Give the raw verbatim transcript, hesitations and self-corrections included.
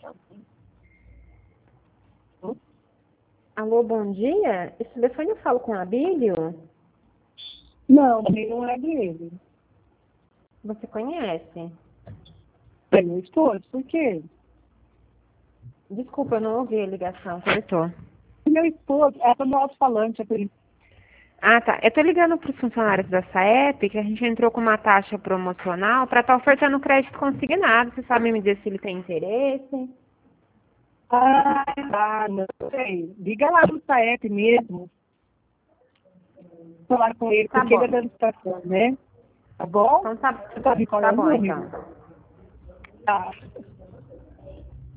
Alô, bom dia. Esse telefone eu falo com a Abílio? Não, ele não é dele. Você conhece? É meu esposo, por quê? Desculpa, eu não ouvi a ligação, corretor. Meu esposo, é para o alto-falante, é por isso. Ah, tá. Eu tô ligando para os funcionários da SAEP que a gente entrou com uma taxa promocional para estar ofertando crédito consignado. Você sabe me dizer se ele tem interesse? Ah, tá, não sei. Liga lá no SAEP mesmo. Falar com ele, Tá porque ele bom. é da licitação, né? Tá bom? Então tá, Você sabe qual é tá o bom, número? então. Tá.